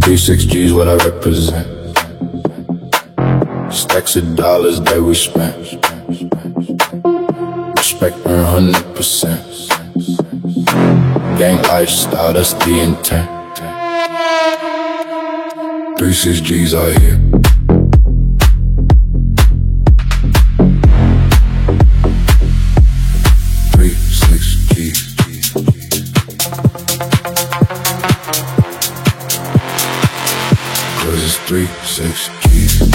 3-6 G's what I represent. Stacks of dollars that we spent. Respect earn 100%. Gang lifestyle, that's the intent. 3-6 G's out here. Cause it's 3-6 G's.